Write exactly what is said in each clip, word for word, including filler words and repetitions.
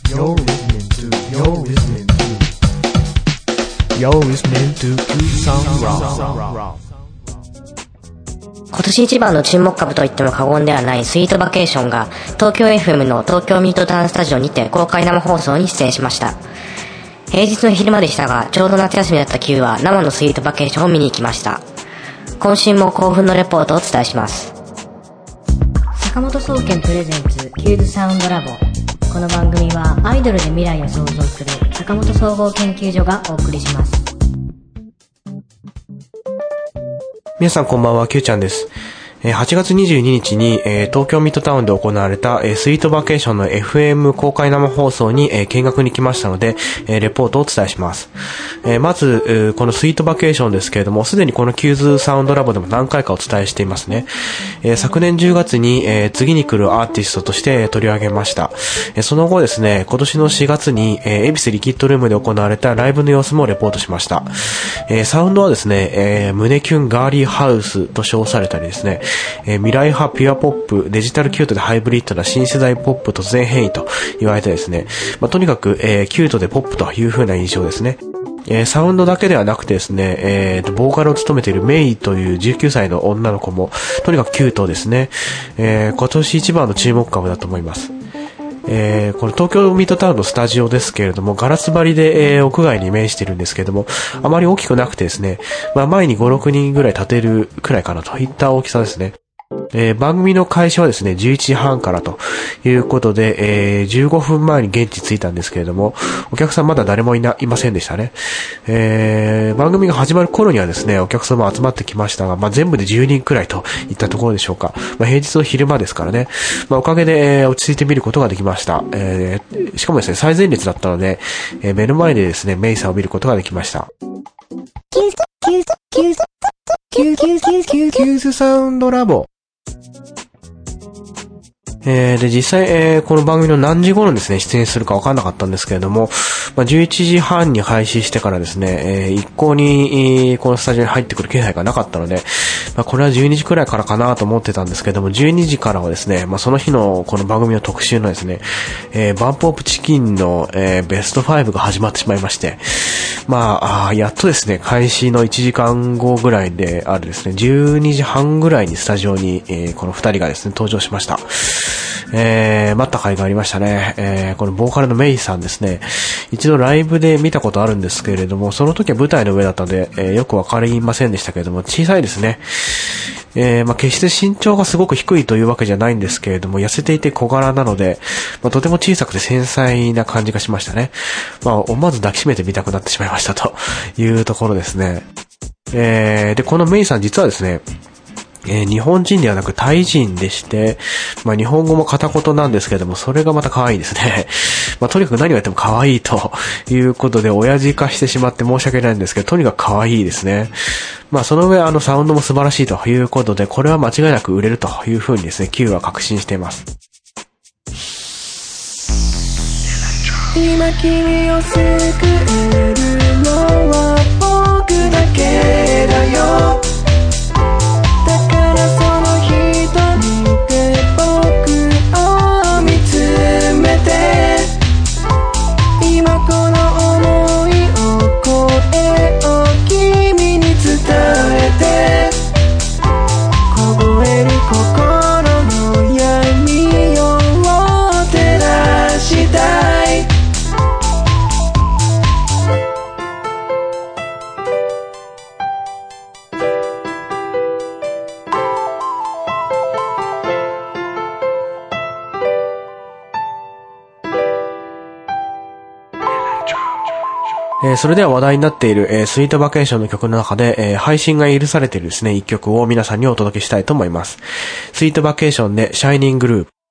You're listening to, you're listening to, you're listening to Q-Sound Raw. 今年一番の注目株といっても過言ではないスイートバケーションが東京 エフエム の東京ミッドタウンスタジオにて公開生放送に出演しました。平日の昼間でしたが、ちょうど夏休みだった Q は生のスイートバケーションを見に行きました。今週も興奮のレポートをお伝えします。坂本総研プレゼンツキューズサウンドラボ。この番組はアイドルで未来を創造する坂本総合研究所がお送りします。 皆さんこんばんは、Q ちゃんです。はちがつにじゅうににちに東京ミッドタウンで行われたスイートバケーションの エフエム 公開生放送に見学に来ましたので、レポートをお伝えします。まず、このスイートバケーションですけれども、すでにこのキューズサウンドラボでも何回かお伝えしていますね。昨年じゅうがつに次に来るアーティストとして取り上げました。その後ですね、今年のしがつに恵比寿リキッドルームで行われたライブの様子もレポートしました。サウンドはですね、胸キュンガーリーハウスと称されたりですね、えー、未来派ピュアポップ、デジタルキュートでハイブリッドな新世代ポップ突然変異と言われてですね、まあ、とにかく、えー、キュートでポップという風な印象ですね。えー、サウンドだけではなくてですね、えー、ボーカルを務めているメイというじゅうきゅうさいの女の子もとにかくキュートですね。えー、今年一番の注目株だと思います。えー、この東京ミッドタウンのスタジオですけれども、ガラス張りで、えー、屋外に面しているんですけれども、あまり大きくなくてですね、まあ前にご、ろくにんぐらい立てるくらいかなといった大きさですね。えー、番組の開始はですね、じゅういちじはんからということで、えー、じゅうごふんまえに現地着いたんですけれども、お客さんまだ誰もいな、いませんでしたね。えー、番組が始まる頃にはですね、お客様集まってきましたが、まあ、全部でじゅうにんくらいといったところでしょうか。まあ、平日の昼間ですからね。まあ、おかげで、えー、落ち着いて見ることができました。えー、しかもですね、最前列だったので、えー、目の前でですね、メイさんを見ることができました。 キューズ、キューズ、キューズ、キューズ、キューズ、キューズ、キューズ、キューズサウンドラボ。 えー、で、実際、えー、この番組の何時頃ですね、出演するか分かんなかったんですけれども、まあ、じゅういちじはんに開始してからですね、えー、一向に、このスタジオに入ってくる気配がなかったので、まあ、これはじゅうにじくらいからかなと思ってたんですけども、じゅうにじからはですね、まあ、その日のこの番組の特集のですね、えー、バンプオブチキンの、えー、ベストファイブが始まってしまいまして、まあ、あやっとですね、開始のいちじかんごぐらいであるですね、じゅうにじはんぐらいにスタジオに、えー、この二人がですね、登場しました。えー、待った甲斐がありましたね。えー、このボーカルのメイさんですね。一度ライブで見たことあるんですけれども、その時は舞台の上だったので、えー、よくわかりませんでしたけれども、小さいですね。えー、まあ、決して身長がすごく低いというわけじゃないんですけれども、痩せていて小柄なので、まあ、とても小さくて繊細な感じがしましたね。まあ、思わず抱きしめてみたくなってしまいましたというところですね。えー、で、このメイさん実はですね、えー、日本人ではなくタイ人でして、まあ日本語も片言なんですけれども、それがまた可愛いですね。まあとにかく何をやっても可愛いということで、親父化してしまって申し訳ないんですけど、とにかく可愛いですね。まあその上、あのサウンドも素晴らしいということで、これは間違いなく売れるというふうにですね、Q は確信しています。 今君を救えるのは僕だけだよ。 えー、それでは話題になっている、えー、スイートバケーションの曲の中で、えー、配信が許されているですね、一曲を皆さんにお届けしたいと思います。スイートバケーションでシャイニングループ。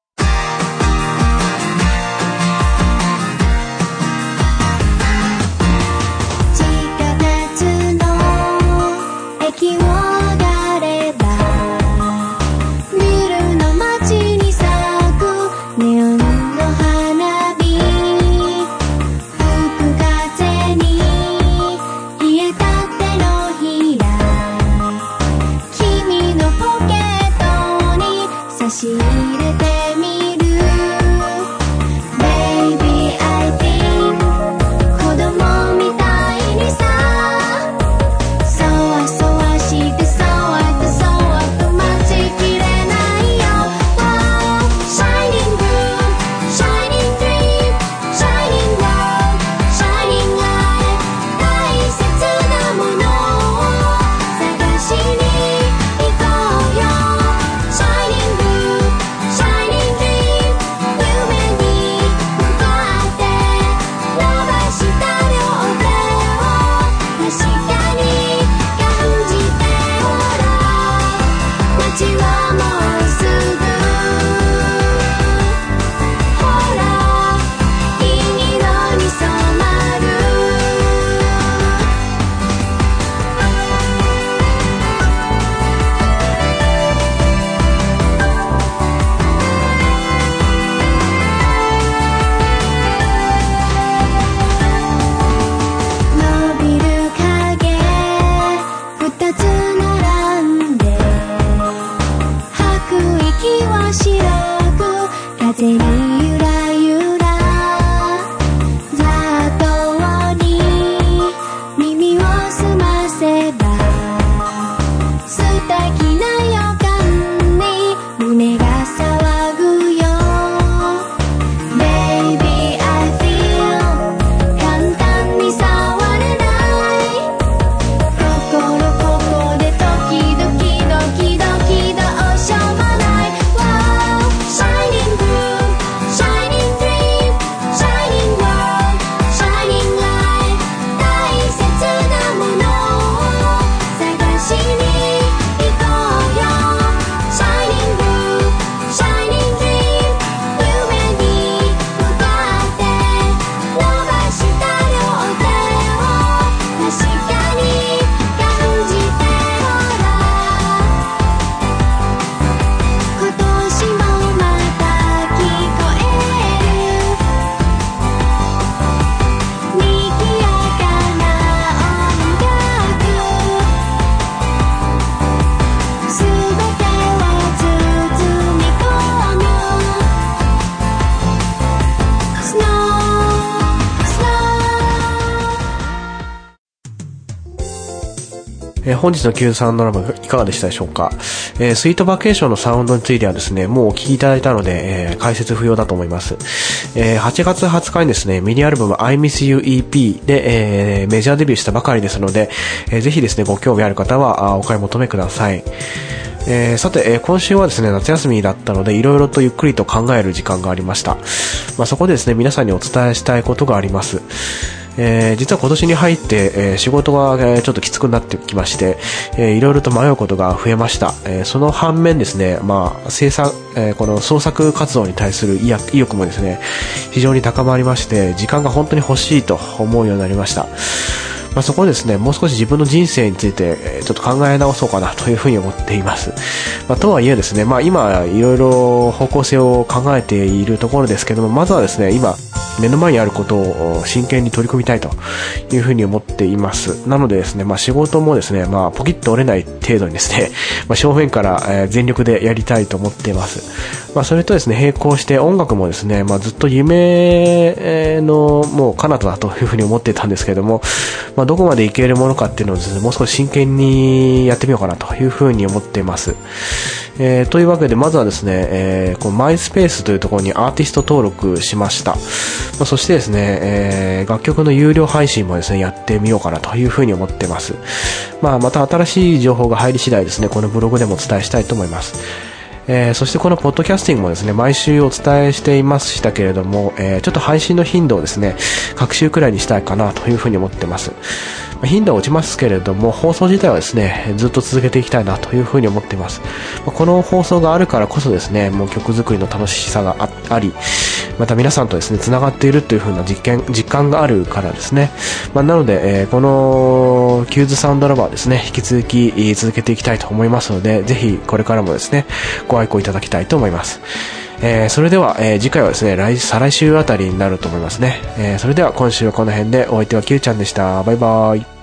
差し入れてにゆらゆら雑踏に耳を澄ませば素敵な予感に胸が騒ぐよ Baby I feel 簡単に触れない心ここでドキドキドキドキどうしようもない Wow Shining blue Shining dream Shining world Shining light 大切なものを探しに行こうよ Shining blue Shining dream 夢に向かって伸ばした両手を確かに感じてほら今年もまた聞こえるにぎやかな音楽すべてを包み込む Snow Snow えー本日の キューさんドラマいかがでしたでしょうか。えースイートバケーションのサウンドについてはですね、もうお聞きいただいたので、えー解説不要だと思います。えーはちがつはつかにですね、ミニアルバム I Miss You イーピー で、えーメジャーデビューしたばかりですので、えーぜひですね、ご興味ある方はあお買い求めください。えーさて、えー今週はですね、夏休みだったので、いろいろとゆっくりと考える時間がありました。まあ、そこでですね、皆さんにお伝えしたいことがあります。えー実は今年に入って、えー仕事が、えーちょっときつくなってきまして、えーいろいろと迷うことが増えました。えーその反面ですね、まあ、制作、えーこの創作活動に対する意欲意欲もですね、非常に高まりまして、時間が本当に欲しいと思うようになりました。まあ、そこでですね、もう少し自分の人生について、えーちょっと考え直そうかなというふうに思っています。まあ、とはいえですね、まあ、今、いろいろ方向性を考えているところですけども、まずはですね、今、目の前にあることを真剣に取り組みたいというふうに思っています。なのでですね、まあ、仕事もですね、まあ、ポキッと折れない程度にですね、まあ、正面から、えー全力でやりたいと思っています。まあ、それとですね、並行して音楽もですね、まあ、ずっと夢のもう彼方だというふうに思っていたんですけども、まあ、どこまでいけるものかっていうのをですね、もう少し真剣にやってみようかなというふうに思っています。えーというわけで、まずはですね、えーこうマイスペースというところにアーティスト登録しました。まあ、そしてですね、えー楽曲の有料配信もですね、やってみようかなというふうに思っています。まあ、また新しい情報が入り次第ですね、このブログでもお伝えしたいと思います。えーそしてこのポッドキャスティングもですね、毎週お伝えしていましたけれども、えーちょっと配信の頻度をですね、各週くらいにしたいかなというふうに思っています。まあ頻度は落ちますけれども、放送自体はですね、ずっと続けていきたいなというふうに思っています。まあこの放送があるからこそですね、もう曲作りの楽しさが あ, あり、また皆さんとですね、つながっているというふうな実験、実感があるからですね。まあ、なので、えーこのキューズサウンドラバーですね、引き続き、えー続けていきたいと思いますので、ぜひこれからもですね、ご愛顧いただきたいと思います。えーそれでは、えー次回はですね、来、再来週あたりになると思いますね。えーそれでは今週はこの辺で、お相手はキューちゃんでした。バイバイ。